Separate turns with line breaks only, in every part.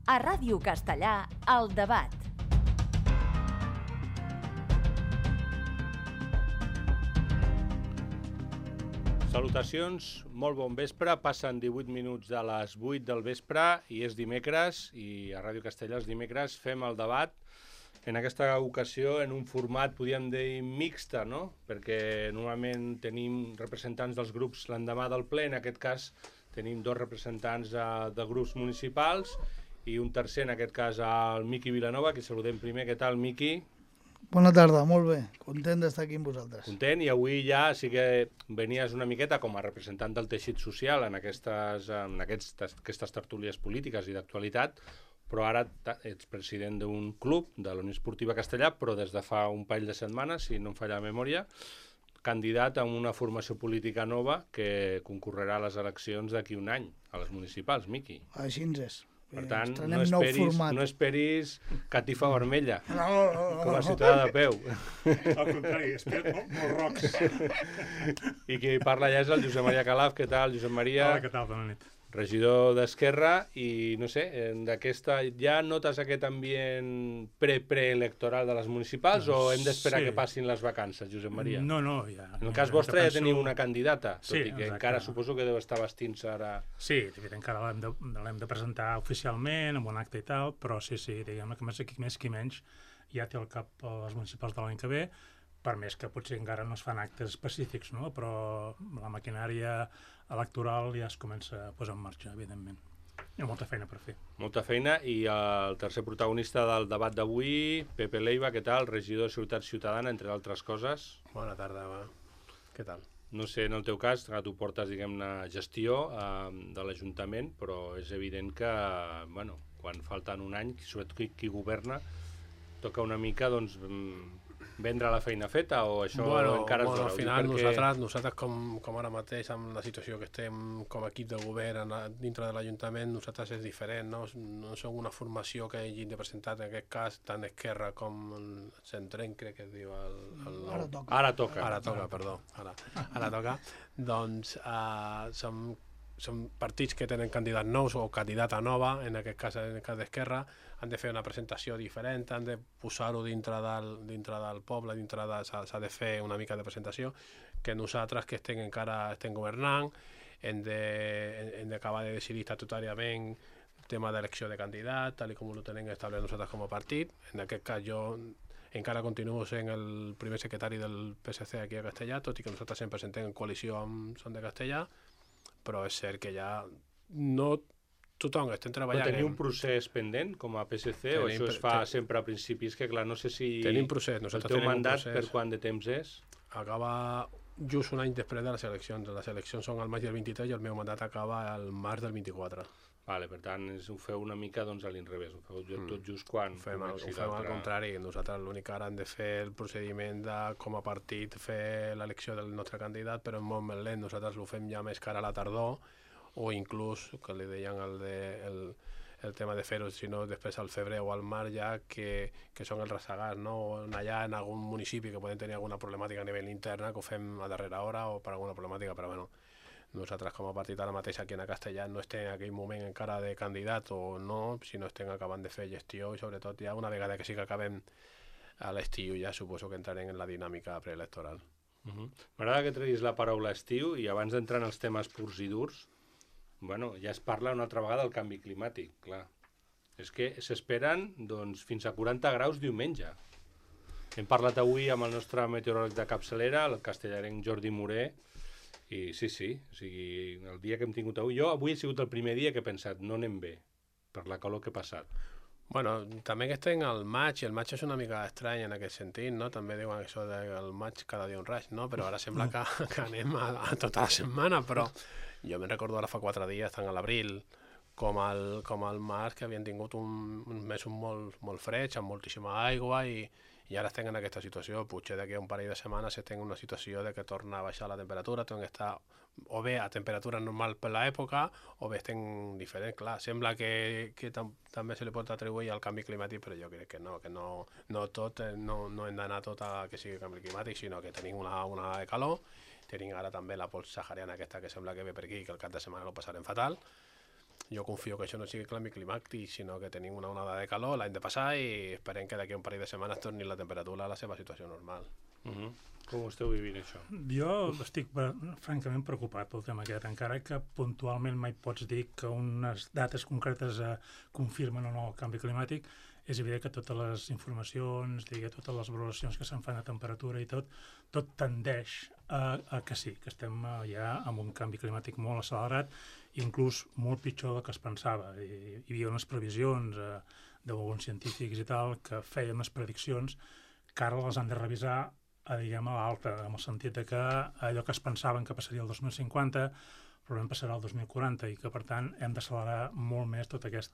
A Ràdio Castellà, El Debat.
Salutacions, molt bon vespre. Passen 18 minuts de les 8 del vespre i és dimecres, i a Ràdio Castellà els dimecres fem el debat. En aquesta ocasió en un format, podríem dir, mixta, no? Perquè normalment tenim representants dels grups l'endemà del ple, en aquest cas tenim dos representants de grups municipals i un tercer, en aquest cas el Miqui Vilanova, que saludem primer. Què tal, Miqui?
Bona tarda, molt bé. Content d'estar aquí amb vosaltres.
Content, i avui ja sí que venies una miqueta com a representant del teixit social en aquestes tertúlies polítiques i d'actualitat, però ara ets president d'un club de la Unió Esportiva Castellà, però des de fa un parell de setmanes, si no em falla la memòria, candidat a una formació política nova que concorrerà a les eleccions d'aquí un any, a les municipals, Miqui.
Així és.
Per tant,
no
esperis catifa vermella,
No.
com a ciutadà de peu.
Al contrari, espero molt rocs.
I qui parla ja és el Josep Maria Calaf. Què tal, Josep Maria?
Hola, què tal? Bona nit.
Regidor d'Esquerra, i no sé, d'aquesta ja notes aquest ambient preelectoral de les municipals o hem d'esperar que passin les vacances, Josep Maria?
No, ja.
En el cas vostre ja teniu una candidata, tot i que
exacte.
encara suposo que deu estar vestint-se ara...
Sí, encara l'hem de presentar oficialment, amb un acte i tal, però sí, diguem que més que menys ja té al cap les municipals de l'any que ve, per més que potser encara no es fan actes específics, no? Però la maquinària electoral ja es comença a posar en marxa, evidentment. Hi ha molta feina per fer.
Molta feina, i el tercer protagonista del debat d'avui, Pepe Leiva, què tal? Regidor de Seguretat Ciutadana, entre altres coses.
Bona tarda, què tal?
No sé, en el teu cas, que tu portes, diguem-ne, gestió de l'Ajuntament, però és evident que, bueno, quan falten un any, sobretot qui governa, toca una mica, doncs, vendre la feina feta, o això encara es dona?
Al final, nosaltres com ara mateix, amb la situació que estem com a equip de govern dintre de l'Ajuntament, nosaltres és diferent, no som una formació que hagin de presentar, en aquest cas, tant Esquerra com el Centrem, crec que es diu
Ara toca.
Ara toca. Doncs som partits que tenen candidats nous o candidata nova, en aquest cas d'Esquerra, han de fer una presentació diferent, han de posar-ho dintre del poble, s'ha de fer una mica de presentació, que nosaltres que encara estem governant hem d'acabar de decidir estatutàriament el tema d'elecció de candidat, tal com ho tenim establert nosaltres com a partit. En aquest cas jo encara continuo sent el primer secretari del PSC aquí a Castellà, tot i que nosaltres sempre presentem en coalició amb Som de Castellà, però és cert que ja no tothom estem treballant...
Però teniu un procés pendent com a PSC, o això es fa sempre a principis? Que clar, no sé si...
Tenim procés,
el teu mandat per quant de temps és?
Acaba just un any després de les eleccions. Les eleccions són al maig del 23 i el meu mandat acaba al març del 24.
Vale, per tant, ho feu una mica doncs, a l'inrevés, ho feu tot just quan...
Ho fem al contrari. Nosaltres l'únic que ara hem de fer el procediment de, com a partit, fer l'elecció del nostre candidat, però és molt més lent. Nosaltres ho fem ja més cara a la tardor, o inclús, que li deien el tema de fer-ho, si no, després al febrer o al març ja, que són els ressegats, no? O allà en algun municipi que poden tenir alguna problemàtica a nivell interna, que ho fem a darrera hora o per alguna problemàtica, però bueno, nosaltres com a partit ara mateix aquí a Castellà no estem en aquell moment encara de candidat o no, sinó estem acabant de fer gestió i sobretot ja una vegada que sí que acabem a l'estiu ja suposo que entrarem en la dinàmica preelectoral.
M'agrada que treguis la paraula estiu, i abans d'entrar en els temes purs i durs, bueno, ja es parla una altra vegada del canvi climàtic, clar. És que s'esperen doncs, fins a 40 graus diumenge. Hem parlat avui amb el nostre meteoròleg de capçalera, el castellarenc Jordi Moré, i sí, o sigui, el dia que hem tingut avui... Jo avui he sigut el primer dia que he pensat, no anem bé, per la calor que ha passat.
Bueno, també que estem al maig, i el maig és una mica estrany en aquest sentit, no? També diuen això del maig cada dia un raig, no? Però ara sembla que anem a tota la setmana, però jo me'n recordo ara fa 4 dies, tant a l'abril com al març, que havien tingut un mes molt freig, amb moltíssima aigua, i ara estem en aquesta situació. Potser d'aquí a un parell de setmanes estem en una situació de que torna a baixar la temperatura, torna a estar o bé a temperatura normal per l'època, o bé estem diferent. Clar, sembla que també se li pot atribuir al canvi climàtic, però jo crec que no tot, no hem d'anar tot a que sigui canvi climàtic, sinó que tenim una onada de calor, tenim ara també la pols sahariana aquesta que sembla que ve per aquí, que el cap de setmana lo passarem fatal, jo confio que això no sigui canvi climàtic, sinó que tenim una onada de calor, l'any de passar i esperem que d'aquí a un parell de setmanes torni la temperatura a la seva situació normal.
Com ho esteu vivint, això?
Jo estic francament preocupat pel tema aquest, encara que puntualment mai pots dir que unes dates concretes confirmen o no el canvi climàtic. És evident que totes les informacions, totes les valoracions que se'n fan de temperatura i tot tendeix a que sí, que estem ja amb un canvi climàtic molt accelerat, inclús molt pitjor del que es pensava. Hi havia unes previsions d'alguns científics i tal que feien unes prediccions que ara les han de revisar a l'alta, en el sentit que allò que es pensaven que passaria el 2050 probablement passarà el 2040 i que, per tant, hem d'accelerar molt més tot aquest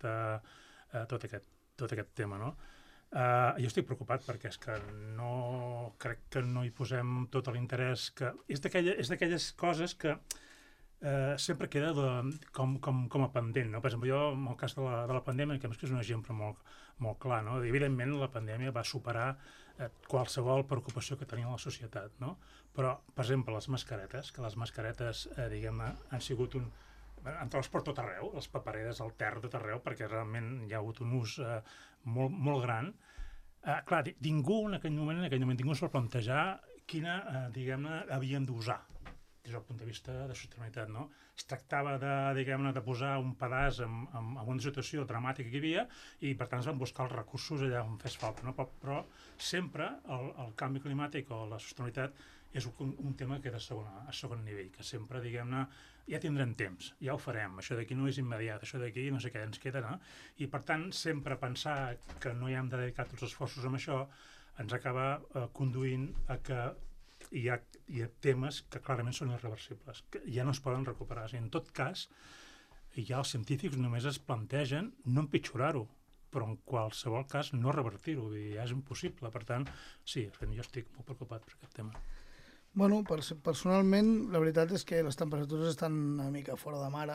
tema, no? Jo estic preocupat perquè és que crec que no hi posem tot l'interès que... És d'aquelles coses que sempre queda com a pendent, no? Per exemple, jo, en el cas de la pandèmia, que és un exemple molt clar, no? Evidentment, la pandèmia va superar qualsevol preocupació que tenia la societat, no? Però, per exemple, les mascaretes, diguem-ne, han sigut en transport tot arreu, les papereres al terra tot arreu, perquè realment hi ha hagut un ús molt gran. Clar, ningú en aquell moment ningú es va plantejar quina, diguem-ne, havien d'usar des del punt de vista de sostenibilitat, no? Es tractava de posar un pedaç en una situació dramàtica que hi havia i, per tant, es van buscar els recursos allà on fes falta, no? Però sempre el canvi climàtic o la sostenibilitat és un tema que queda a segon nivell, que sempre, diguem-ne, ja tindrem temps, ja ho farem, això d'aquí no és immediat, això d'aquí no sé què ens queda, no? I, per tant, sempre pensar que no hi hem de dedicar tots els esforços amb això ens acaba conduint a que hi ha temes que clarament són irreversibles, que ja no es poden recuperar. En tot cas, ja els científics només es plantegen no empitjorar-ho, però en qualsevol cas no revertir-ho, ja és impossible. Per tant, sí, jo estic molt preocupat per aquest tema.
Bueno, personalment, la veritat és que les temperatures estan una mica fora de mare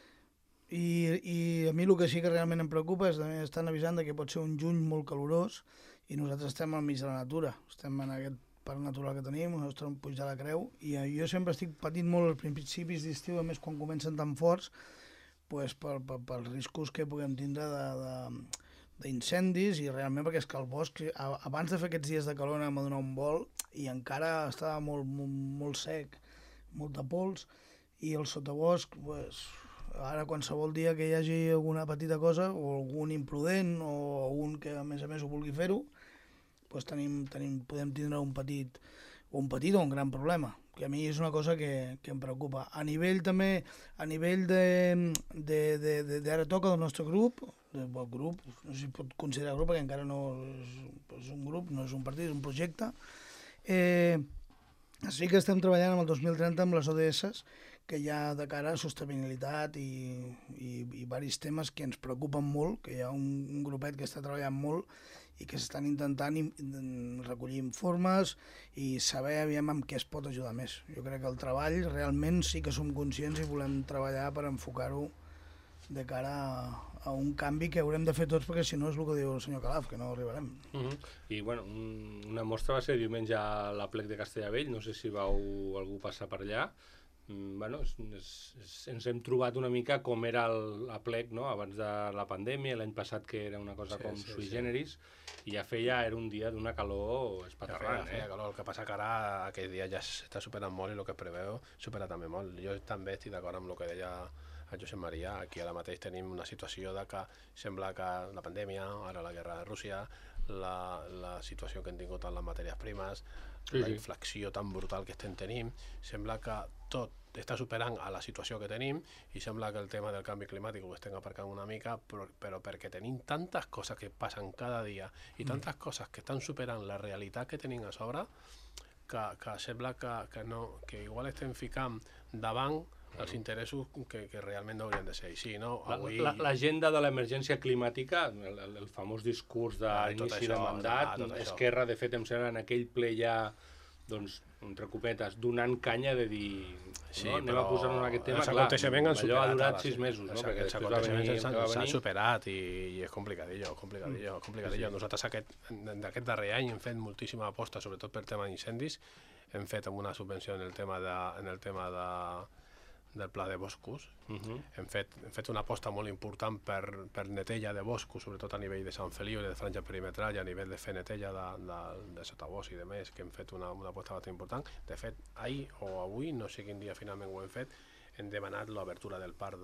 i a mi el que sí que realment em preocupa és que estan avisant que pot ser un juny molt calorós i nosaltres estem al mig de la natura, estem en aquest parc natural que tenim, el nostre Puig de la Creu, i jo sempre estic patint molt als principis d'estiu, a més quan comencen tan forts, pels riscos que puguem tindre d'incendis, i realment perquè és que el bosc, abans de fer aquests dies de calor anem a donar un vol, i encara estava molt sec, molta pols, i el sotabosc, ara qualsevol dia que hi hagi alguna petita cosa, o algun imprudent, o algun que a més ho vulgui fer-ho, podem tindre un petit o un gran problema, que a mi és una cosa que em preocupa. A nivell de ara toca del nostre grup, no sé si pot considerar grup perquè encara no és un grup, no és un partit, és un projecte. Sí que estem treballant amb el 2030 amb les ODS, que hi ha de cara a sostenibilitat i diversos temes que ens preocupen molt, que hi ha un grupet que està treballant molt i que s'estan intentant recollir informes i saber aviam amb què es pot ajudar més. Jo crec que el treball realment sí que som conscients i volem treballar per enfocar-ho de cara a un canvi que haurem de fer tots, perquè si no és el que diu el senyor Calaf, que no arribarem.
I bueno, una mostra va ser diumenge a l'Aplec de Castellavell, no sé si vau algú passar per allà. Bueno, ens hem trobat una mica com era l'Aplec, no? Abans de la pandèmia, l'any passat que era una cosa sui generis, i ja era un dia d'una calor espaterrant.
Feia calor, el que passa que ara aquell dia ja s'està superant molt i el que preveu supera també molt. Jo també estic d'acord amb el que deia el Josep Maria. Aquí ara mateix tenim una situació de que sembla que la pandèmia, ara la guerra de Rússia, la situació que hem tingut en les matèries primes, la inflació tan brutal que estem tenint, sembla que tot està superant a la situació que tenim i sembla que el tema del canvi climàtic ho estem aparcant una mica, però perquè tenim tantes coses que passen cada dia i tantes coses que estan superant la realitat que tenim a sobre que sembla que igual estem ficant davant els interessos que realment no haurien de ser així, no?
L'agenda de l'emergència climàtica, el famós discurs d'inici de mandat, Esquerra, de fet, em sembla en aquell ple ja, doncs, entre cometes, donant canya de dir, anem a posar-nos en aquest tema, clar, allò ha durat 6 mesos, no? Perquè després va venir...
S'ha superat i és complicadillo. Nosaltres d'aquest darrer any hem fet moltíssima aposta, sobretot per tema d'incendis, hem fet una subvenció en el tema del Pla de Boscos. Hem fet una aposta molt important per neteja de boscos, sobretot a nivell de Sant Feliu, de franja perimetral, i a nivell de fer neteja de sotabosc i de més, que hem fet una aposta bastant important. De fet, ahir o avui, no sé quin dia finalment ho hem fet, hem demanat l'obertura del parc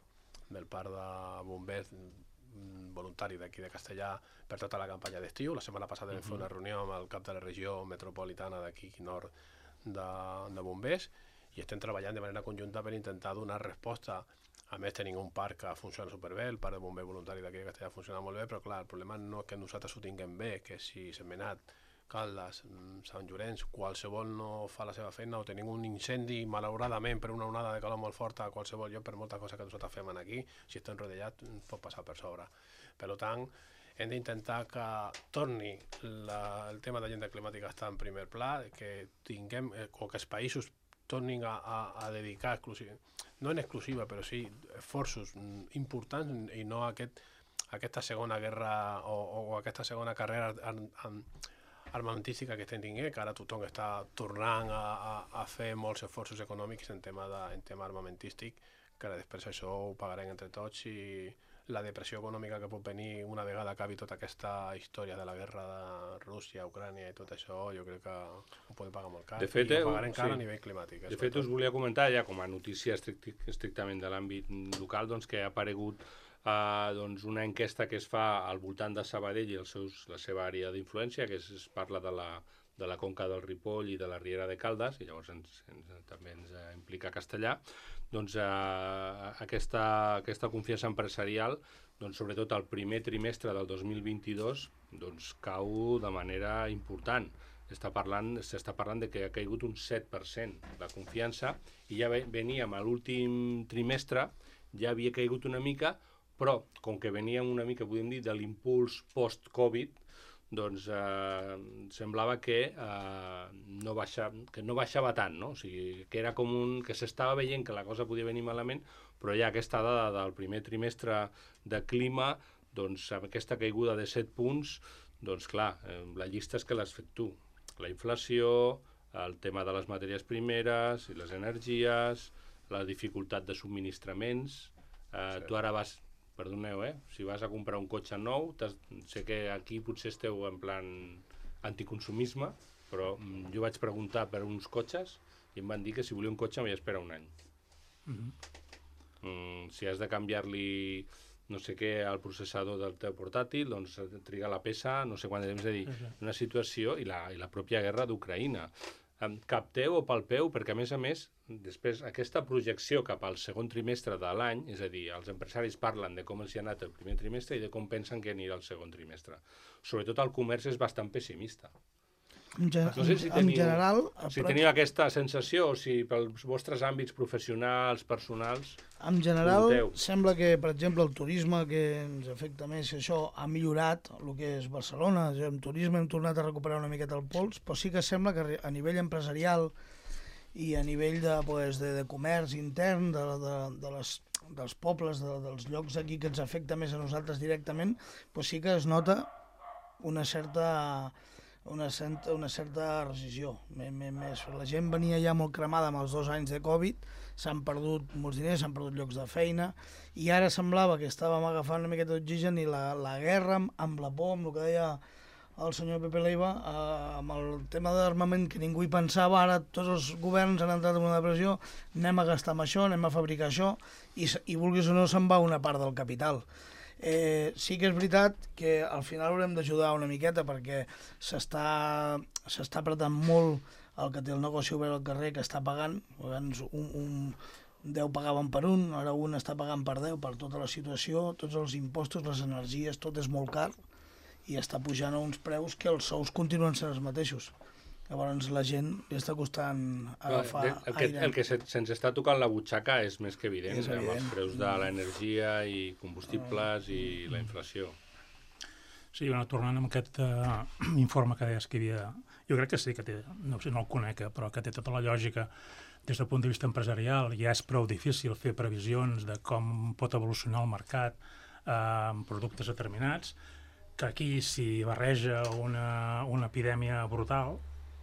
de bombers voluntari d'aquí de Castellà per tota la campanya d'estiu. La setmana passada vam fer una reunió amb el cap de la regió metropolitana d'aquí nord de bombers, i estem treballant de manera conjunta per intentar donar resposta. A més, tenim un parc que funciona superbé, el parc de bombers voluntari d'aquí de Castellà funciona molt bé, però clar, el problema no és que nosaltres ho tinguem bé, que si Sentmenat, Caldes, Sant Llorenç, qualsevol no fa la seva feina, o tenim un incendi, malauradament, per una onada de calor molt forta a qualsevol lloc, per molta cosa que nosaltres fem aquí, si estem rodejats, pot passar per sobre. Per tant, hem d'intentar que torni el tema d'agenda climàtica a estar en primer pla, que tinguem, o que els països tornin a dedicar no en exclusiva, però sí esforços importants, i no aquesta segona guerra o aquesta segona carrera armamentística que estem tinguent, que ara tothom està tornant a fer molts esforços econòmics en tema armamentístic, que després això ho pagarem entre tots, i la depressió econòmica que pot venir una vegada acabi tota aquesta història de la guerra de Rússia, Ucrània i tot això, jo crec que ho podem pagar molt car.
De fet,
i ho pagarem car a nivell climàtic.
De fet, us volia comentar, ja com a notícia estrictament de l'àmbit local, doncs, que ha aparegut una enquesta que es fa al voltant de Sabadell i la seva àrea d'influència, que es parla de la conca del Ripoll i de la Riera de Caldes, i llavors també ens implica Castellà. Doncs aquesta confiança empresarial, doncs, sobretot el primer trimestre del 2022, doncs, cau de manera important. S'està parlant de que ha caigut un 7% la confiança, i ja veníem a l'últim trimestre, ja havia caigut una mica, però com que veníem una mica, podem dir, de l'impuls post-Covid, doncs semblava que no baixava tant, no? O sigui, que era com que s'estava veient que la cosa podia venir malament, però ja aquesta dada del primer trimestre de clima, doncs amb aquesta caiguda de 7 punts, doncs clar, la llista és que l'has fet tu. La inflació, el tema de les matèries primeres i les energies, la dificultat de subministraments. Tu ara vas... Perdoneu, si vas a comprar un cotxe nou, sé que aquí potser esteu en plan anticonsumisme, però jo vaig preguntar per uns cotxes i em van dir que si volia un cotxe m'hi espera un any. Si has de canviar-li no sé què al processador del teu portàtil, doncs triga la peça no sé quant de temps, és a dir, una situació, i la pròpia guerra d'Ucraïna. Capteu o palpeu, perquè a més, després aquesta projecció cap al segon trimestre de l'any, és a dir, els empresaris parlen de com els hi ha anat el primer trimestre i de com pensen que anirà el segon trimestre. Sobretot el comerç és bastant pessimista. No sé si teniu aquesta sensació, o si pels vostres àmbits professionals, personals...
En general, sembla que, per exemple, el turisme, que ens afecta més, això ha millorat el que és Barcelona. En turisme hem tornat a recuperar una miqueta el pols, però sí que sembla que a nivell empresarial i a nivell de comerç intern, dels pobles, dels llocs aquí que ens afecta més a nosaltres directament, doncs sí que es nota una certa rescissió. La gent venia ja molt cremada amb els 2 anys de Covid, s'han perdut molts diners, s'han perdut llocs de feina, i ara semblava que estàvem agafant una miqueta d'oxigen, i la guerra amb la por, amb el que deia el senyor Pepe Leiva, amb el tema d'armament que ningú hi pensava, ara tots els governs han entrat en una depressió, anem a gastar amb això, anem a fabricar això, i vulguis o no se'n va una part del capital. Sí que és veritat que al final haurem d'ajudar una miqueta, perquè s'està apretant molt el que té el negoci obert al carrer, que està pagant. Abans 10 pagaven per un, ara un està pagant per 10 per tota la situació, tots els impostos, les energies, tot és molt car, i està pujant a uns preus que els sous continuen sent els mateixos. Llavors la gent li està costant agafar aire.
El que se'ns està tocant la butxaca és més que evident, amb els preus de l'energia i combustibles i la inflació.
Sí, tornant amb aquest informe que deies que hi havia, jo crec que sí que té, no el conec, però que té tota la lògica des del punt de vista empresarial. Ja és prou difícil fer previsions de com pot evolucionar el mercat amb productes determinats, que aquí s'hi barreja una epidèmia brutal,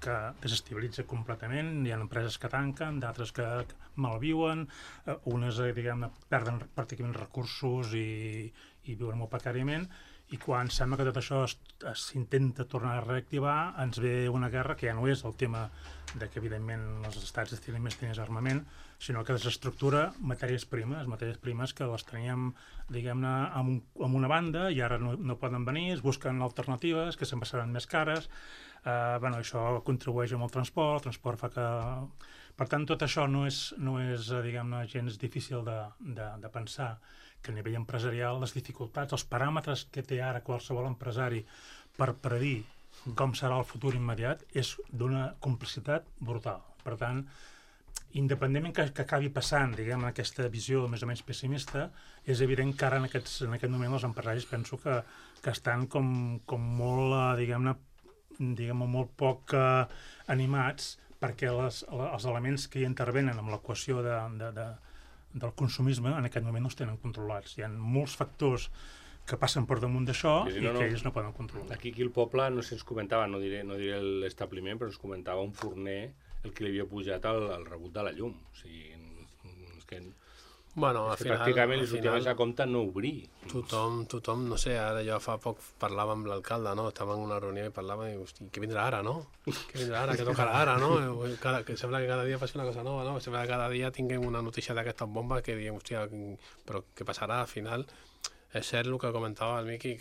que desestabilitza completament, hi ha empreses que tanquen, d'altres que malviuen, unes, diguem-ne, perden pràcticament recursos i viuen molt precàriament, i quan sembla que tot això s'intenta tornar a reactivar, ens ve una guerra que ja no és el tema de que, evidentment, els estats destinen més diners a armament, sinó que desestructura matèries primes que les teníem, diguem-ne, en una banda i ara no poden venir, es busquen alternatives que sempre seran més cares. Això contribueix amb el transport fa que... Per tant, tot això no és diguem-ne, gens difícil de pensar que a nivell empresarial les dificultats, els paràmetres que té ara qualsevol empresari per predir com serà el futur immediat és d'una complicitat brutal. Per tant, independentment que acabi passant, diguem, aquesta visió més o menys pessimista, és evident que ara en aquest moment els empresaris penso que estan com molt, diguem-ne, molt poc animats perquè els elements que hi intervenen amb l'equació del consumisme en aquest moment no els tenen controlats. Hi ha molts factors que passen per damunt d'això i que ells no poden controlar.
Aquí al poble, no sé, ens comentava, no diré l'establiment, però ens comentava un forner el que li havia pujat el rebut de la llum. O sigui, és que...
Bueno, al final,
pràcticament li sortia més a compte no obrir.
Tothom, no sé, ara jo fa poc parlava amb l'alcalde, no? Estava en una reunió i parlava i hosti, què vindrà ara, no? Què vindrà ara, què tocarà ara, no? Que sembla que cada dia faci una cosa nova, no? Sembla que cada dia tinguem una notícia d'aquestes bombes que diguem, hòstia, però què passarà al final? És cert el que comentava el Miqui,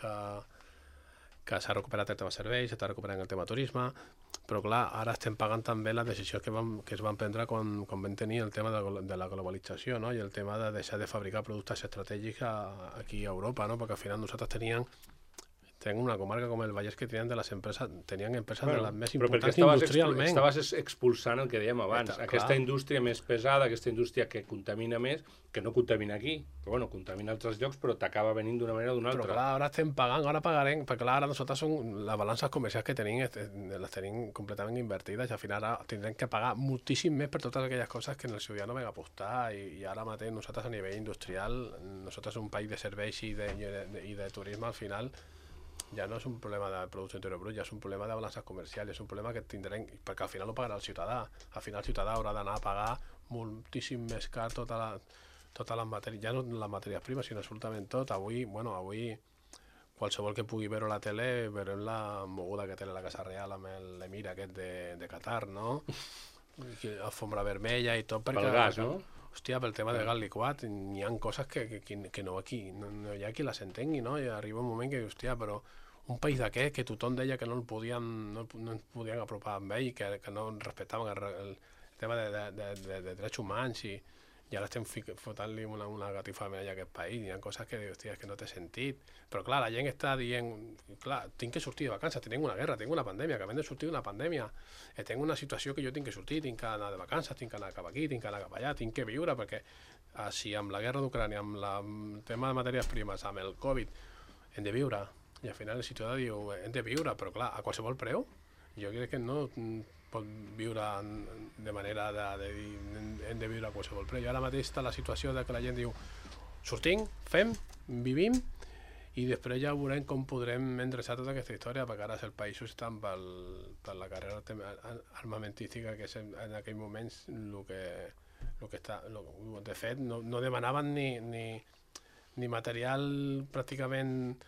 que s'ha recuperat el tema serveis, s'està recuperant el tema turisme, però clar, ara estem pagant també les decisions que es van prendre quan vam tenir el tema de la globalització, no? I el tema de deixar de fabricar productes estratègics aquí a Europa, no? Perquè al final nosaltres teníem una comarca com el Vallès que tenien empreses de les més importants industrialment.
Estaves expulsant el que dèiem abans, aquesta indústria més pesada, aquesta indústria que contamina més, que no contamina aquí, però bueno, contamina altres llocs, però t'acaba venint d'una manera o d'una altra.
Però clar, ara estem pagant, ara pagarem, perquè clar, ara nosaltres les balances comercials que tenim les tenim completament invertides i al final ara tindrem que pagar moltíssim més per totes aquelles coses que en el seu dia no vam apostar i ara mateix nosaltres a nivell industrial, nosaltres un país de serveis i de turisme al final ja no és un problema de producte interior brut, ja és un problema de balances comercials, és un problema que tindrem, perquè al final ho pagarà el ciutadà. Al final el ciutadà haurà d'anar a pagar moltíssim més car tota les matèries, ja no les matèries primes, sinó absolutament tot. Avui, qualsevol que pugui veure la tele, veurem la moguda que té la Casa Real amb l'emir aquest de Qatar, no? Alfombra vermella i tot.
Pel gas, no?
Hòstia, pel tema del gas liquat, hi ha coses que no hi ha qui les entengui, no? I arriba un moment que dius, hòstia, però un país d'aquest que tothom deia que no ens podien apropar amb ell, que no respectaven el tema de drets humans i ara estem fotant-li una gatifa vermella a aquest país. Hi ha coses que dius, hòstia, que no té sentit. Però clar, la gent està dient, clar, tinc que sortir de vacances, tinc una guerra, tinc una pandèmia, acabem de sortir d'una pandèmia, tinc una situació que jo tinc que sortir, tinc que anar de vacances, tinc que anar cap aquí, tinc que anar cap allà, tinc que viure, perquè si amb la guerra d'Ucrània, amb el tema de matèries primes, amb el Covid, hem de viure. I al final el ciutadà diu, hem de viure, però clar, a qualsevol preu, jo crec que no pot viure de manera de dir hem de viure a qualsevol preu. I ara mateix està la situació que la gent diu sortim, fem, vivim i després ja veurem com podrem endreçar tota aquesta història, perquè ara els països estan per la carrera armamentística que és en aquells moments el que està. De fet, no demanaven ni material pràcticament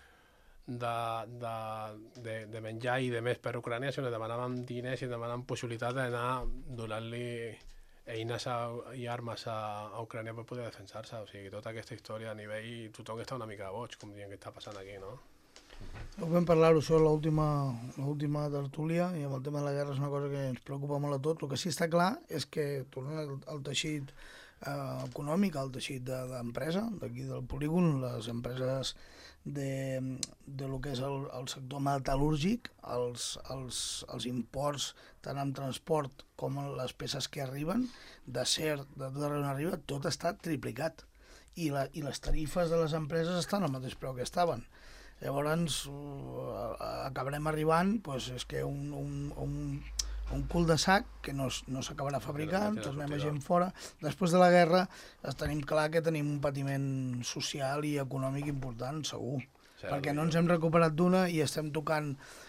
de menjar i de més per Ucrània, sinó demanaven diners i demanaven possibilitat d'anar donant-li eines i armes a Ucrània per poder defensar-se. O sigui, tota aquesta història a nivell... Tothom està una mica boig, com dient que està passant aquí, no?
Vam parlar-ho sobre l'última tertúlia i amb el tema de la guerra és una cosa que ens preocupa molt a tots. El que sí està clar és que, tornant al teixit econòmic, al teixit d'empresa, d'aquí del polígon, les empreses de lo que és el sector metal·lúrgic, els imports tant en transport com en les peces que arriben, d'acer, de tot arreu on arriba, tot està triplicat. I les tarifes de les empreses estan al mateix preu que estaven. Llavors acabarem arribant, doncs és que un cul de sac que no s'acabarà fabricant, tornem a gent fora. Després de la guerra tenim clar que tenim un patiment social i econòmic important, segur. Perquè no ens hem recuperat d'una i estem tocant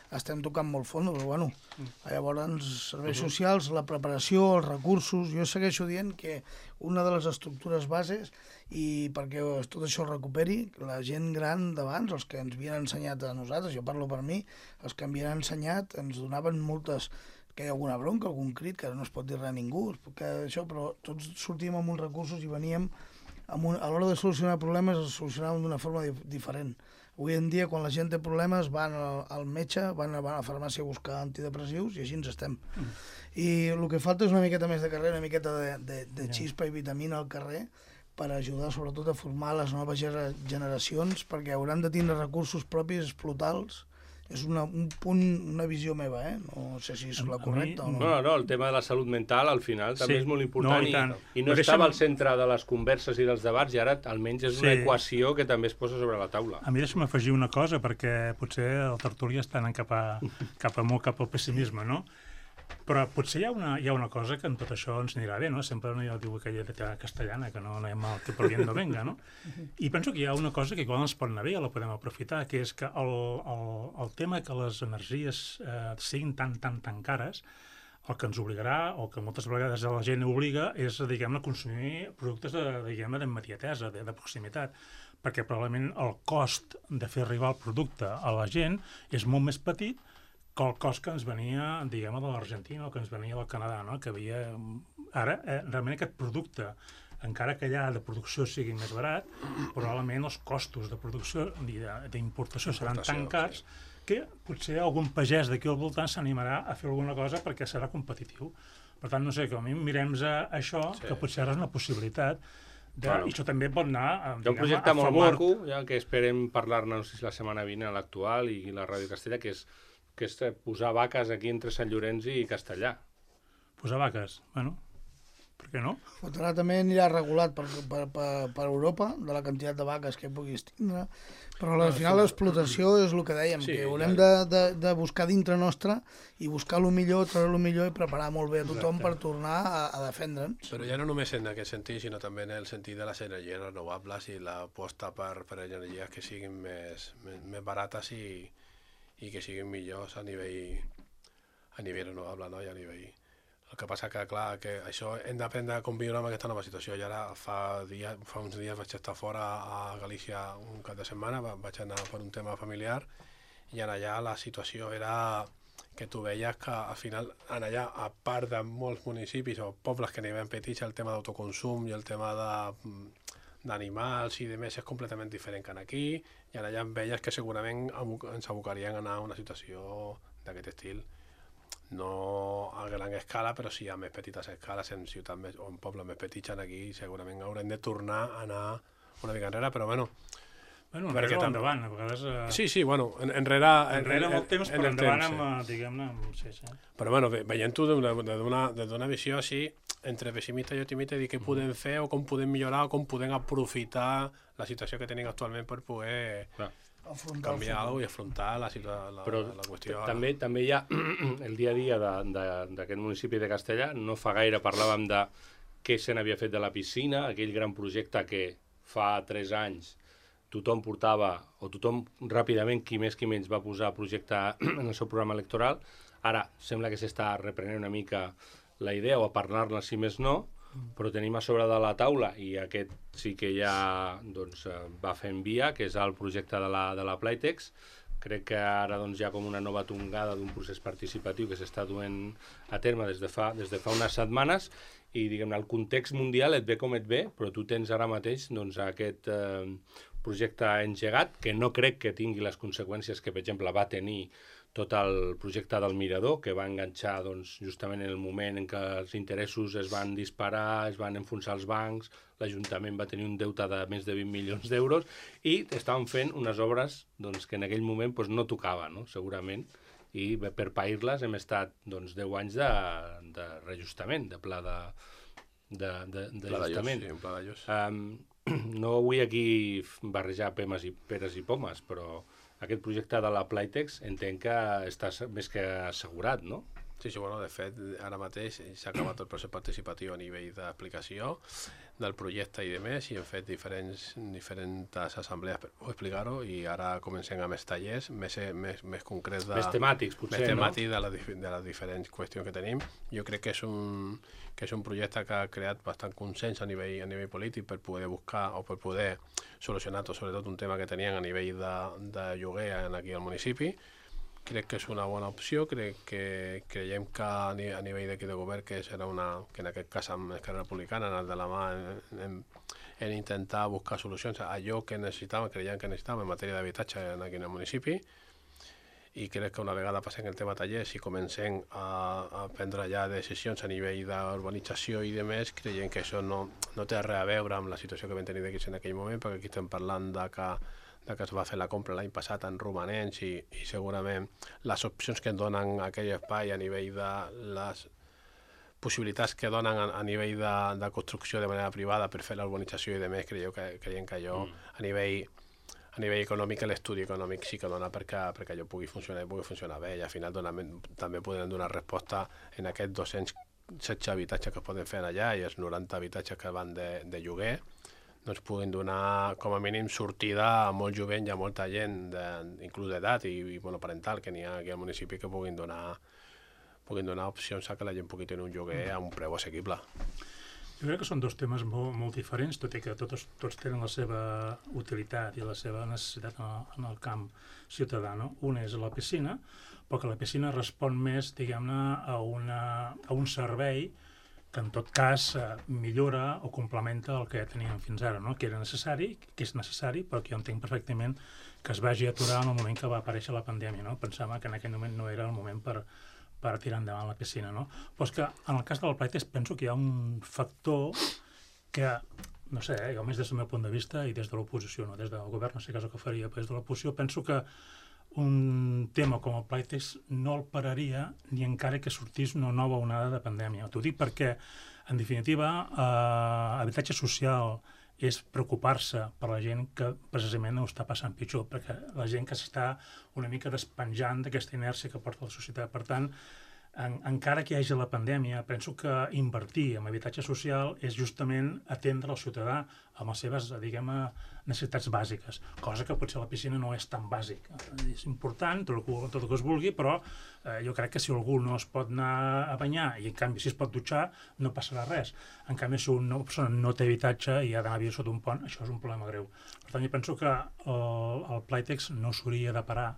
estem tocant molt fons, però bueno, llavors serveis socials, la preparació, els recursos, jo segueixo dient que una de les estructures bases i perquè tot això es recuperi, la gent gran d'abans, els que ens havien ensenyat a nosaltres, jo parlo per mi, els que m'havien ensenyat ens donaven moltes, que hi ha alguna bronca, algun crit, que no es pot dir res a ningú, això, però tots sortíem amb uns recursos i veníem a l'hora de solucionar problemes els solucionàvem d'una forma diferent. Avui en dia, quan la gent té problemes, van al metge, van a la farmàcia a buscar antidepressius i així ens estem. I el que falta és una miqueta més de carrer, una miqueta de xispa i vitamina al carrer per ajudar sobretot a formar les noves generacions perquè hauran de tindre recursos propis, explotar-los. És un punt, una visió meva, no sé si és la correcta o no.
No, el tema de la salut mental al final també és molt important i no
però
estava al centre de les converses i dels debats i ara almenys és una equació que també es posa sobre la taula.
A mi deixa'm afegir una cosa perquè potser el tertúlia està anant cap al pessimisme, no? Però potser hi ha una cosa que en tot això ens anirà bé, no? Sempre no hi ha diu aquella castellana, que no hi ha mal que per bien no venga, no? I penso que hi ha una cosa que igual ens pot anar bé, la podem aprofitar, que és que el tema que les energies siguin tan cares, el que ens obligarà, o que moltes vegades la gent obliga, és, diguem-ne, consumir productes d'immediatesa, de proximitat, perquè probablement el cost de fer arribar el producte a la gent és molt més petit que el cost que ens venia, diguem, de l'Argentina o que ens venia del Canadà, no? Que havia... Ara, realment aquest producte, encara que allà de producció sigui més barat, probablement els costos de producció i d'importació seran tan cars que potser algun pagès d'aquí al voltant s'animarà a fer alguna cosa perquè serà competitiu. Per tant, no sé, com a mi mirem això, que potser ara és una possibilitat, i això també pot anar...
Hi ha un projecte molt maco, que esperem parlar-ne, no sé si la setmana vinent a l'Actual i la Ràdio Castella, que és posar vaques aquí entre Sant Llorenç i Castellà.
Posar vaques? Bueno, per què no?
Ara també anirà regulat per Europa, de la quantitat de vaques que puguis tindre, però al final l'explotació és el que dèiem, que haurem de buscar dintre nostre i buscar el millor, treure el millor i preparar molt bé a tothom per tornar a defendre'ns.
Però ja no només en aquest sentit, sinó també en el sentit de les energies renovables i l'aposta per energies que siguin més barates i que siguin millors a nivell renovable, no? I a nivell... El que passa que, clar, que això hem d'aprendre a conviure amb aquesta nova situació. I ara fa uns dies vaig estar fora a Galícia un cap de setmana, vaig anar per un tema familiar, i allà la situació era que tu veies que al final, allà, a part de molts municipis o pobles que n'hi havia petits, el tema d'autoconsum i el tema d'animals i de més és completament diferent que aquí, i allà veies que segurament ens abocarien a anar a una situació d'aquest estil. No a gran escala, però sí a més petites escales en ciutats o en pobles més petits aquí segurament haurem de tornar a anar una mica enrere, però bueno...
Bueno, enrere o endavant, a vegades...
Sí, bueno, enrere...
Enrere amb el temps, però endavant amb, diguem-ne, sí.
Però bueno, veient-ho d'una visió així, entre pessimista i optimista, dir què podem fer o com podem millorar o com podem aprofitar la situació que tenim actualment per poder... canviar alguna cosa i afrontar la qüestió.
També hi ha el dia a dia d'aquest municipi de Castellà. No fa gaire parlàvem de què se n'havia fet de la piscina, aquell gran projecte que fa 3 anys tothom portava, o tothom ràpidament, qui més qui menys, va posar projecte en el seu programa electoral. Ara sembla que s'està reprenent una mica la idea, o a parlar-ne si més no, però tenim a sobre de la taula, i aquest sí que ja va fent via, que és el projecte de la Playtex. Crec que ara hi ha com una nova tongada d'un procés participatiu que s'està duent a terme des de fa unes setmanes, i diguem-ne, el context mundial et ve com et ve, però tu tens ara mateix aquest projecte engegat, que no crec que tingui les conseqüències que, per exemple, va tenir tot el projecte del Mirador, que va enganxar justament en el moment en què els interessos es van disparar, es van enfonsar els bancs, l'Ajuntament va tenir un deute de més de 20 milions d'euros i estaven fent unes obres que en aquell moment no tocava, no? Segurament, i per pair-les hem estat 10 anys de reajustament, de pla d'ajustament.
Sí, un pla d'ajust.
No vull aquí barrejar peres i pomes, però aquest projecte de la Playtex entenc que està més que assegurat, no?
Sí, bueno, de fet, ara mateix s'ha acabat el procés participatiu a nivell d'aplicació del projecte i de més, i hem fet diferents assemblees per explicar-ho, i ara comencem amb els tallers més concrets
més temàtics, potser,
més temàtics de les diferents qüestions que tenim. Jo crec que és un projecte que ha creat bastant consens a nivell polític per poder buscar o per poder solucionar sobretot un tema que tenien a nivell de lloguer aquí al municipi. Crec que és una bona opció, creiem que a nivell d'aquí de govern que serà que en aquest cas amb Esquerra Republicana, anat de la mà en intentar buscar solucions a allò que creiem que necessitàvem en matèria d'habitatge aquí en el municipi, i crec que una vegada passem el tema tallers i comencem a prendre ja decisions a nivell d'urbanització i de més, creiem que això no té res a veure amb la situació que vam tenir d'aquí en aquell moment, perquè aquí estem parlant de que es va fer la compra l'any passat en romanents, i segurament les opcions que ens donen aquell espai a nivell de les possibilitats que donen a nivell de construcció de manera privada per fer la urbanització i de més, creiem que allò a nivell econòmic, l'estudi econòmic sí que dona perquè allò pugui funcionar bé, i al final també podem donar resposta en aquests 216 habitatges que es poden fer allà i els 90 habitatges que van de lloguer, doncs puguin donar com a mínim sortida a molt jovent i a molta gent, inclús d'edat i monoparental, que n'hi ha aquí al municipi, que puguin donar opcions a que la gent pugui tenir un lloguer a un preu assequible.
Jo crec que són dos temes molt diferents, tot i que tots tenen la seva utilitat i la seva necessitat en el camp ciutadà. Una és la piscina, però que la piscina respon més, diguem-ne, a un servei que en tot cas millora o complementa el que ja teníem fins ara, que era necessari, que és necessari, però que jo entenc perfectament que es vagi aturar en el moment que va aparèixer la pandèmia. Pensava que en aquell moment no era el moment per tirar endavant la piscina. Però és que en el cas del Playtex penso que hi ha un factor que, no sé, almenys des del meu punt de vista i des de l'oposició, des del govern no sé què és el que faria, però des de l'oposició penso que un tema com el Playtex no el pararia ni encara que sortís una nova onada de pandèmia. T'ho dic perquè, en definitiva, habitatge social és preocupar-se per la gent que precisament ho està passant pitjor, perquè la gent que s'està una mica despenjant d'aquesta inèrcia que porta la societat. Per tant, encara que hi hagi la pandèmia, penso que invertir en habitatge social és justament atendre el ciutadà amb les seves, diguem-ne, necessitats bàsiques, cosa que potser la piscina no és tan bàsica. És important, tot el que es vulgui, però jo crec que si algú no es pot anar a banyar i en canvi si es pot dutxar, no passarà res. En canvi, si una persona no té habitatge i ha d'anar a viure sota un pont, això és un problema greu. Per tant, jo penso que el Playtex no s'hauria de parar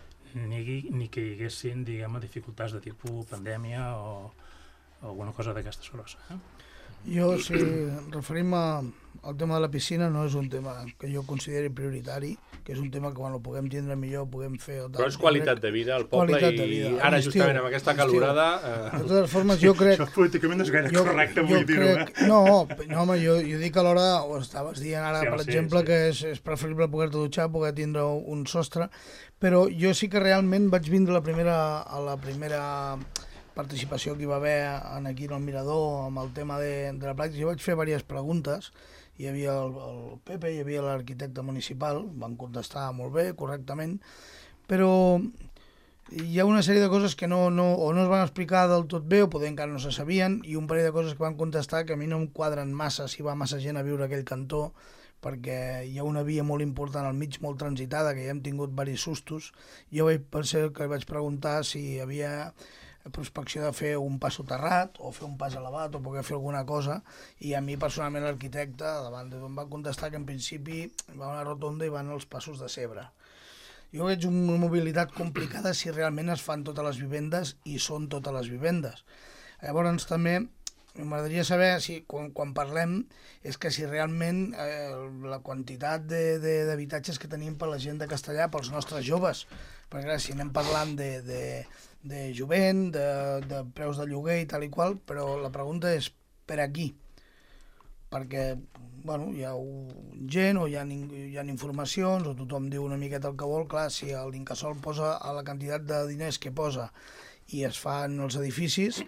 ni que hi haguessin, diguem-ne, dificultats de tipus pandèmia o alguna cosa d'aquestes grosses.
Jo, si referim al tema de la piscina, no és un tema que jo consideri prioritari, que és un tema que quan ho puguem tindre millor puguem fer...
Però és qualitat de vida al poble i ara justament amb aquesta calorada...
De totes formes, jo crec...
Això políticament no és gaire correcte, vull dir-ho.
No, home, jo dic alhora, ho estaves dient ara, per exemple, que és preferible poder-te dutxar, poder tindre un sostre, però jo sí que realment vaig vindre a la primera participació que hi va haver aquí en el Mirador amb el tema de la Playtex. Jo vaig fer diverses preguntes, hi havia el Pepe, hi havia l'arquitecte municipal, van contestar molt bé, correctament, però hi ha una sèrie de coses que o no es van explicar del tot bé o poder encara no se sabien, i un parell de coses que van contestar que a mi no em quadren massa si va massa gent a viure a aquell cantó, perquè hi ha una via molt important al mig, molt transitada, que ja hem tingut diversos sustos. Jo vaig preguntar si hi havia prospecció de fer un pas soterrat o fer un pas elevat o poder fer alguna cosa, i a mi personalment l'arquitecte davant de tot em va contestar que en principi va una rotonda i van els passos de cebre. Jo veig una mobilitat complicada si realment es fan totes les vivendes i són totes les vivendes. Llavors també m'agradaria saber si quan parlem és que si realment la quantitat d'habitatges que tenim per la gent de Castellà, pels nostres joves, perquè si anem parlant de jovent, de preus de lloguer i tal i qual, però la pregunta és per aquí, perquè hi ha gent o hi ha informacions o tothom diu una miqueta el que vol. Clar, si l'Incasòl posa a la quantitat de diners que posa i es fan els edificis,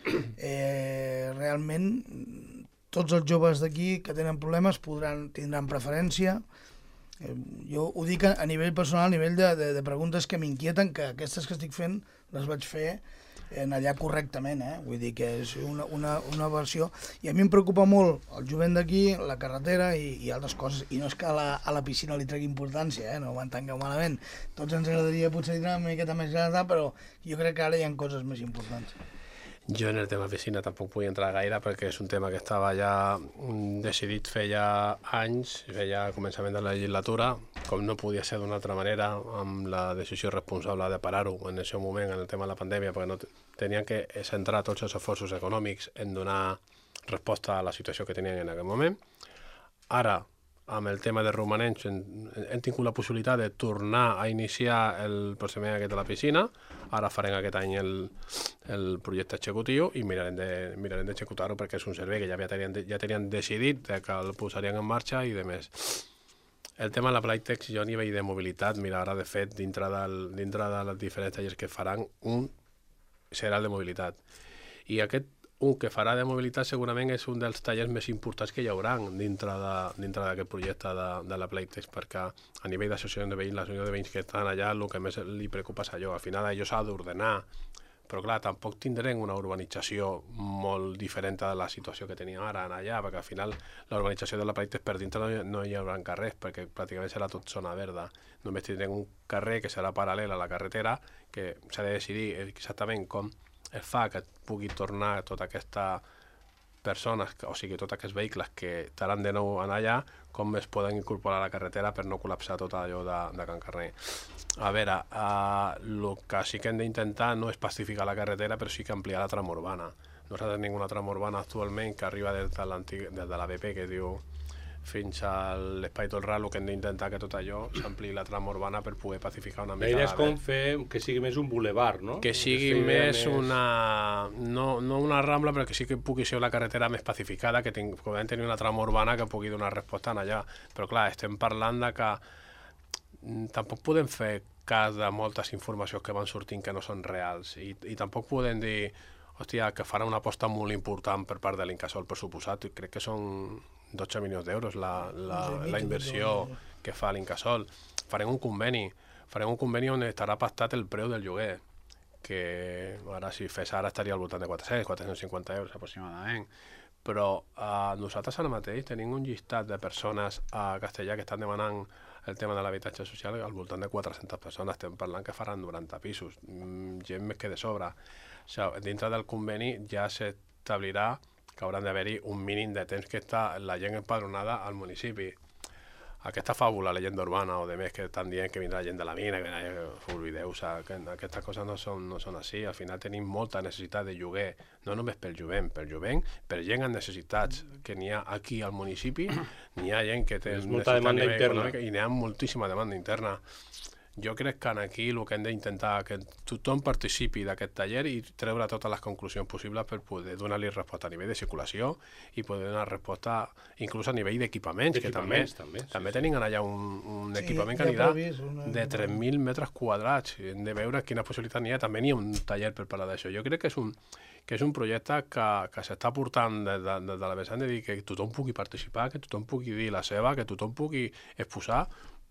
realment tots els joves d'aquí que tenen problemes tindran preferència. Jo ho dic a nivell personal, a nivell de preguntes que m'inquieten, que aquestes que estic fent les vaig fer allà correctament, vull dir que és una versió, i a mi em preocupa molt el jovent d'aquí, la carretera i altres coses, i no és que a la piscina li tregui importància, no ho entengueu malament, tots ens agradaria potser dir una miqueta més gran, però jo crec que ara hi ha coses més importants.
Jo en el tema piscina tampoc vull entrar gaire perquè és un tema que estava ja decidit feia anys, feia començament de la legislatura, com no podia ser d'una altra manera, amb la decisió responsable de parar-ho en el seu moment, en el tema de la pandèmia, perquè no tenien que centrar tots els esforços econòmics en donar resposta a la situació que tenien en aquell moment. Ara, amb el tema de romanents, hem tingut la possibilitat de tornar a iniciar el procediment aquest de la piscina. Ara farem aquest any el projecte executiu i mirarem d'executar-ho perquè és un servei que ja tenien decidit que el posarien en marxa i de més. El tema de la Playtex, jo a nivell de mobilitat, mira, ara de fet, dintre de les diferents tallers que faran, un serà el de mobilitat. I aquest un que farà de mobilitat segurament és un dels tallers més importants que hi haurà dintre d'aquest projecte de la Playtex, perquè a nivell d'associació de veïns, l'associació de veïns que estan allà, el que més li preocupa és allò. Al final allò s'ha d'ordenar, però clar, tampoc tindrem una urbanització molt diferent de la situació que teníem ara allà, perquè al final la urbanització de la Playtex per dintre no hi haurà carrers, perquè pràcticament serà tot zona verda. Només tindrem un carrer que serà paral·lel a la carretera, que s'ha de decidir exactament com es fa que pugui tornar tota aquesta persones, o sigui, tots aquests vehicles que estaran de nou allà, com es poden incorporar a la carretera per no col·lapsar tot allò de Can Carner. A veure, el que sí que hem d'intentar no és pacificar la carretera, però sí que ampliar la trama urbana. Nosaltres tenim una trama urbana actualment que arriba des de l'ABP, que diu fins a l'Espai Tolrà, el que hem d'intentar que tot allò s'ampliï la trama urbana per poder pacificar una mica.
La idea és com fer que sigui més un bulevard, no?
Que sigui més una... No una rambla, però que sí que pugui ser una carretera més pacificada, que puguem tenir una trama urbana que pugui donar resposta allà. Però clar, estem parlant de que tampoc podem fer cas de moltes informacions que van sortint que no són reals i tampoc podem dir, hòstia, que farà una aposta molt important per part de l'Incasòl, per suposat. Crec que són 12 milions d'euros la inversió que fa l'Incasòl. Farem un conveni on estarà pactat el preu del lloguer, que ara si fes ara estaria al voltant de 450 euros aproximadament. Però nosaltres ara mateix tenim un llistat de persones a Castellà que estan demanant el tema de l'habitatge social al voltant de 400 persones. Estem parlant que faran 90 pisos, gent més que de sobre. O sigui, dintre del conveni ja s'establirà que hauran d'haver-hi un mínim de temps que està la gent empadronada al municipi. Aquesta fàbula, llegenda urbana o de més que estan dient que vindrà gent de la mina, que oblideu-se, que aquestes coses no són així. Al final tenim molta necessitat de lloguer, no només pel jovent, per gent amb necessitats que n'hi ha aquí al municipi, n'hi ha gent que té
molta demanda interna
i n'hi ha moltíssima demanda interna. Jo crec que aquí el que hem d'intentar que tothom participi d'aquest taller i treure totes les conclusions possibles per poder donar-li resposta a nivell de circulació i poder donar resposta inclús a nivell d'equipaments, que també tenim allà un equipament que anirà de 3.000 metres quadrats. Hem de veure quina possibilitat n'hi ha. També n'hi ha un taller per parlar d'això. Jo crec que és un projecte que s'està portant de la vessant de dir que tothom pugui participar, que tothom pugui dir la seva, que tothom pugui exposar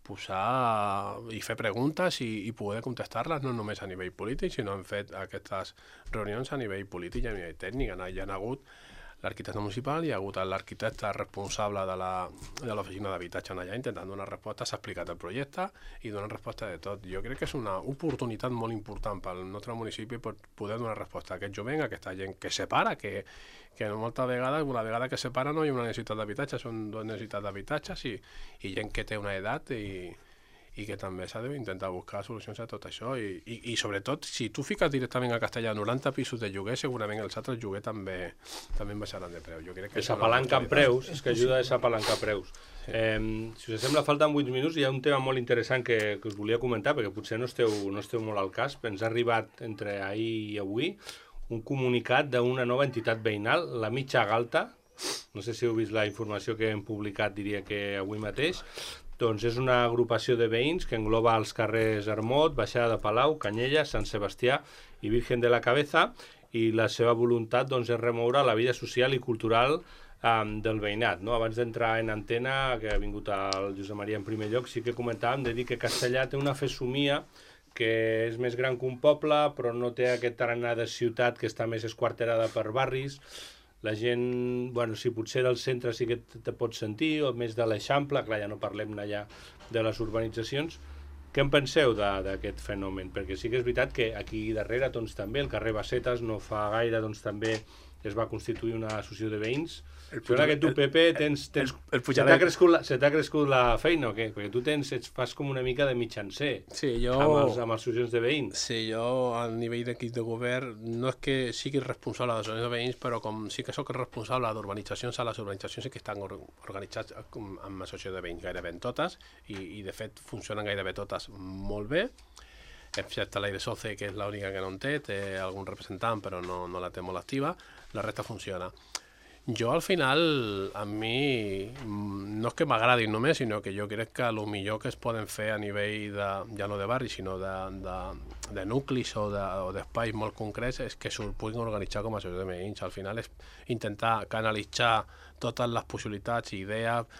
i fer preguntes i poder contestar-les no només a nivell polític, sinó hem fet aquestes reunions a nivell polític i a nivell tècnic. Hi ha hagut l'arquitecte municipal, hi ha hagut l'arquitecte responsable de l'oficina d'habitatge allà intentant donar resposta, s'ha explicat el projecte i donar resposta de tot. Jo crec que és una oportunitat molt important pel nostre municipi per poder donar resposta a aquest jovent, a aquesta gent que separa, que moltes vegades, una vegada que separa no hi ha una necessitat d'habitatge, són dues necessitats d'habitatge i gent que té una edat i que també s'ha d'intentar buscar solucions a tot això i sobretot, si tu fiques directament a Castellà 90 pisos de lloguer, segurament els altres lloguers també baixaran de preu. Jo crec que
s'apalanca en preus, és que ajuda a desapalancar preus. Si us sembla, falten 8 minuts, hi ha un tema molt interessant que us volia comentar, perquè potser no esteu molt al cas. Ens ha arribat entre ahir i avui un comunicat d'una nova entitat veïnal, la Mitja Galta. No sé si heu vist la informació que hem publicat, diria que avui mateix. Doncs és una agrupació de veïns que engloba els carrers Armot, Baixada de Palau, Canyelles, Sant Sebastià i Virgen de la Cabeza, i la seva voluntat doncs, és remoure la vida social i cultural del veïnat. No? Abans d'entrar en antena, que ha vingut el Josep Maria en primer lloc, sí que comentàvem de dir que Castellà té una fesomia que és més gran que un poble, però no té aquest tarannà de ciutat que està més esquarterada per barris. La gent, bueno, si potser del centre sí que te pot sentir, o més de l'Eixample, clar, ja no parlem allà de les urbanitzacions. Què en penseu d'aquest fenomen? Perquè sí que és veritat que aquí darrere doncs, també el carrer Bassetes no fa gaire doncs, també es va constituir una associació de veïns. Sembla que tu, Pepe, se t'ha crescut la feina o què? Perquè tu fas com una mica de mitjancer amb les associacions de veïns.
Sí, jo al nivell d'equip de govern no és que sigui responsable de les associacions de veïns, però com sí que sóc responsable d'urbanitzacions, a les urbanitzacions sí que estan organitzats amb associació de veïns gairebé totes i de fet funcionen gairebé totes molt bé, excepte l'Aire Soce, que és l'única que no en té algun representant però no la té molt activa, la resta funciona. Jo al final, a mi, no és que m'agradi només, sinó que jo crec que el millor que es poden fer a nivell ja no de barri, sinó de nuclis o d'espais molt concrets és que s'ho puguin organitzar com a associació de veïns. Al final és intentar canalitzar totes les possibilitats, idees,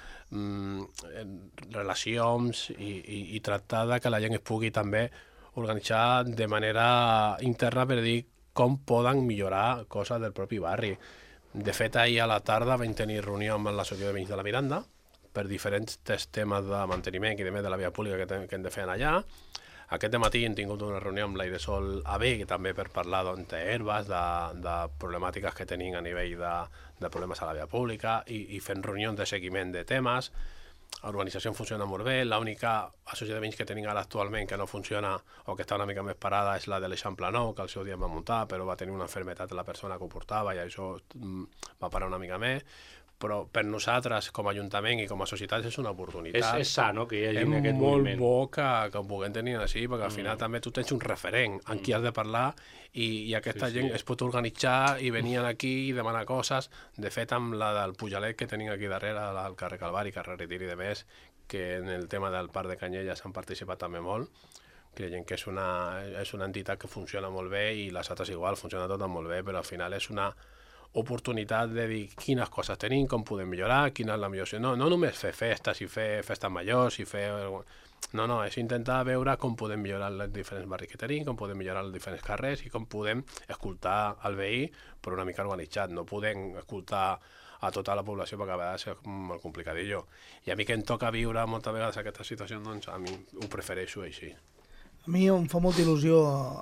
relacions i tractar que la gent es pugui també organitzar de manera interna per dir com poden millorar coses del propi barri. De fet, ahir a la tarda vam tenir reunió amb l'Associació de Veïns de la Miranda per diferents temes de manteniment i de la via pública que hem de fer allà. Aquest dematí hem tingut una reunió amb l'Airesol AB, que també per parlar d'herbes, de problemàtiques que tenim a nivell de problemes a la via pública i fent reunions de seguiment de temes. L'urbanització funciona molt bé, l'única associació de veïns que tenim ara actualment que no funciona o que està una mica més parada és la de l'Eixample Nou, que al seu dia va muntar, però va tenir una malaltia la persona que ho portava i això va parar una mica més. Però per nosaltres, com a Ajuntament i com a societat, és una oportunitat.
És sa, no?, que hi hagi aquest moviment.
És molt bo que ho puguem tenir així, perquè al final també tu tens un referent en qui has de parlar i aquesta gent es pot organitzar i venien aquí i demanar coses. De fet, amb la del Pujalet que tenim aquí darrere, al carrer Calvari, carrer Retiri i de més, que en el tema del Parc de Canyelles han participat també molt, creiem que és una entitat que funciona molt bé i les altres igual, funciona totes molt bé, però al final és una oportunitat de dir quines coses tenim, com podem millorar, quina és la millor... No només fer festes i fer festes majors i fer... No, és intentar veure com podem millorar els diferents barris que tenim, com podem millorar els diferents carrers i com podem escoltar el veí per una mica organitzat. No podem escoltar a tota la població perquè a vegades és molt complicadillo. I a mi que em toca viure moltes vegades aquesta situació, doncs a mi ho prefereixo així.
A mi em fa molta il·lusió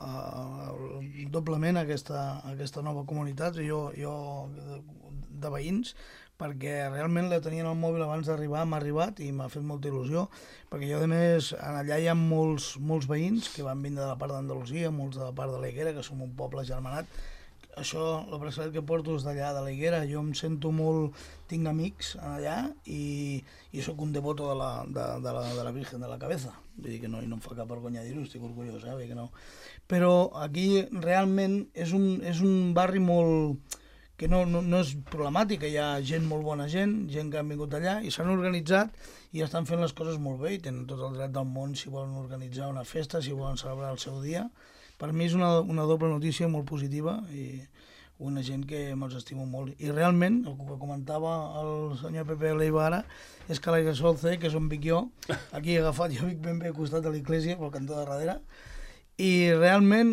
doblement aquesta nova comunitat, jo de veïns, perquè realment la tenia en el mòbil abans d'arribar, m'ha arribat i m'ha fet molta il·lusió, perquè jo, a més, allà hi ha molts veïns que van vindre de la part d'Andalusia, molts de la part de la Higuera, que som un poble germanat. Això, la braçalet que porto és d'allà, de la Higuera, jo em sento molt... Tinc amics allà i sóc un devoto de la Virgen de la Cabeza. Vull dir que no em fa cap vergonya dir-ho, estic orgullós, que no. Però aquí realment és un barri molt... que no és problemàtic, hi ha molt bona gent que han vingut allà i s'han organitzat i estan fent les coses molt bé i tenen tot el dret del món si volen organitzar una festa, si volen celebrar el seu dia. Per mi és una doble notícia molt positiva i una gent que me'ls estimo molt. I realment, el que comentava el senyor Pepe Leiva ara, és que l'Airesol C, que és on vic jo, aquí he agafat, jo vic ben bé al costat de l'església, pel cantó de darrere, i realment,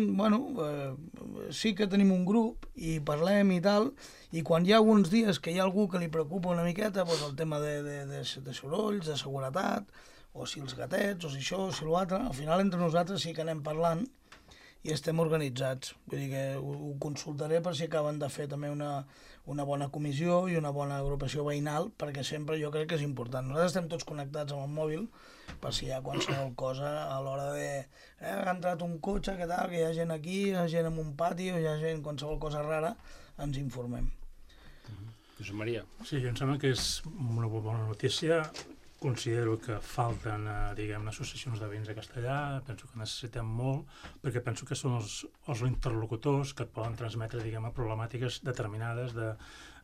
sí que tenim un grup i parlem i tal, i quan hi ha alguns dies que hi ha algú que li preocupa una miqueta, el tema de sorolls, de seguretat, o si els gatets, o si això, o si l'altre, al final entre nosaltres sí que anem parlant i estem organitzats. Vull dir que ho consultaré per si acaben de fer també una bona comissió i una bona agrupació veïnal, perquè sempre jo crec que és important. Nosaltres estem tots connectats amb el mòbil per si hi ha qualsevol cosa a l'hora de... ha entrat un cotxe, que tal, que hi ha gent aquí, hi ha gent en un pati, o hi ha gent, qualsevol cosa rara, ens informem.
Josep Maria.
Sí, em sembla que és una bona notícia. Considero que falten, associacions de veïns a Castellà, penso que necessitem molt, perquè penso que són els interlocutors que et poden transmetre, problemàtiques determinades de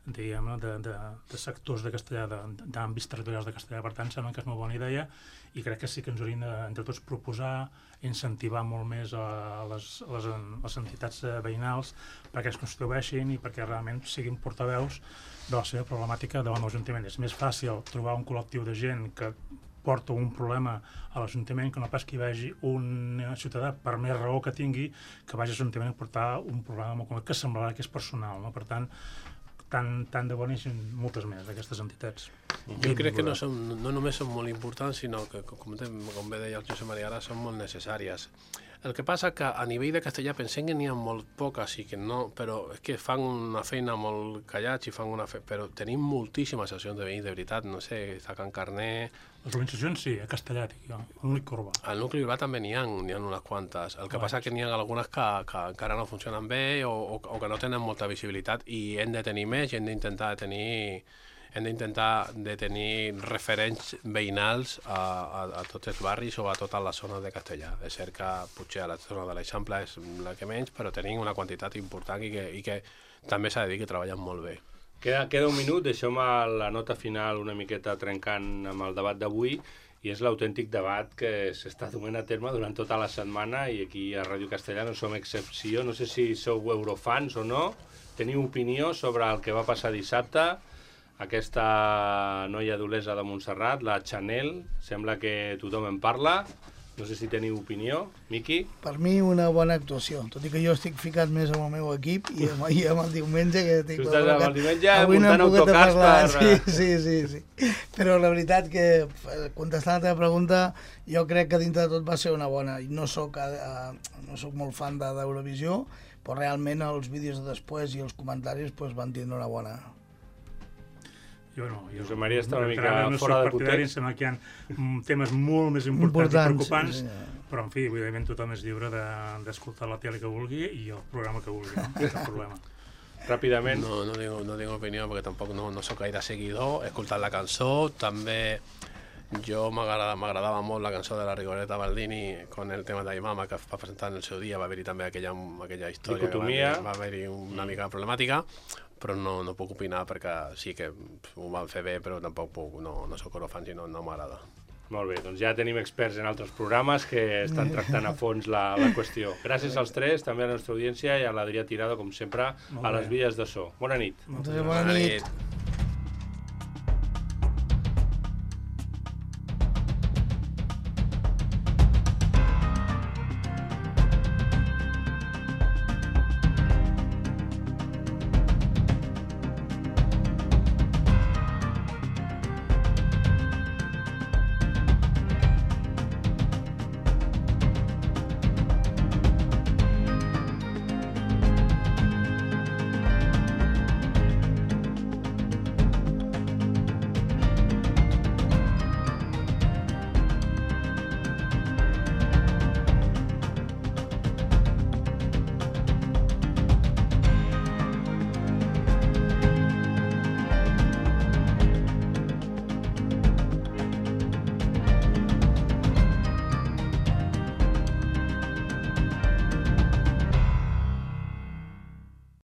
sectors de Castellà, d'àmbits territorials de Castellà. Per tant, sembla que és una bona idea i crec que sí que ens hauríem entre tots proposar, incentivar molt més a les entitats veïnals perquè es constitueixin i perquè realment siguin portaveus de la seva problemàtica davant l'Ajuntament. És més fàcil trobar un col·lectiu de gent que porta un problema a l'Ajuntament, que no pas que hi vagi un ciutadà, per més raó que tingui, que vagi a l'Ajuntament a portar un problema molt concret que semblarà que és personal, no? Per tant, tant de bones i moltes més d'aquestes entitats.
Jo crec que no només són molt importants, sinó que, com bé deia el Josep Maria, ara són molt necessàries. El que passa que a nivell de castellà pensem que n'hi ha molt poques i que no, però és que fan una feina molt callats i fan però tenim moltíssimes associacions de veïns, de veritat, no sé, està Can Carner...
Les organitzacions sí, a castellà, al nucli urbà.
Al nucli urbà també n'hi ha unes quantes. El que passa que n'hi ha algunes que encara no funcionen bé o que no tenen molta visibilitat i hem de tenir més i hem d'intentar de tenir referents veïnals a tots els barris o a tota la zona de Castellà. És cert que potser a la zona de l'Eixample és la que menys, però tenim una quantitat important i que també s'ha de dir que treballen molt bé.
Queda un minut, deixeu-me la nota final una miqueta trencant amb el debat d'avui, i és l'autèntic debat que s'està duent a terme durant tota la setmana, i aquí a Ràdio Castellà no som excepció. No sé si sou eurofans o no, teniu opinió sobre el que va passar dissabte. Aquesta noia d'Olesa de Montserrat, la Chanel, sembla que tothom en parla. No sé si teniu opinió. Miqui?
Per mi una bona actuació, tot i que jo estic ficat més amb el meu equip i amb el diumenge que estic...
Tu estàs amb el diumenge muntant autocars per...
Sí. Però la veritat que, contestant la teva pregunta, jo crec que dintre de tot va ser una bona. No soc molt fan d'Eurovisió, però realment els vídeos de després i els comentaris van tindre una bona...
Jo no.
Josep Maria està una mica fora de context.
Em sembla que hi ha temes molt més importants i preocupants,
sí.
Però, en fi, evidentment tothom és lliure d'escoltar la tele que vulgui i el programa que vulgui, no? Cap problema.
Ràpidament.
No tinc opinió perquè tampoc no soc gaire seguidor. He escoltat la cançó, també m'agradava molt la cançó de la Rigoreta Baldini con el tema d'Aimama que va presentar en el seu dia. Va haver-hi també aquella història
dicotomia.
Va haver-hi una mica problemàtica, però no puc opinar perquè sí que ho van fer bé, però tampoc no soc eurofan i no m'agrada.
Molt bé, doncs ja tenim experts en altres programes que estan tractant a fons la qüestió. Gràcies als tres, també a la nostra audiència i a l'Adrià Tirado, com sempre, a les vies de so. Bona nit.
Bona nit.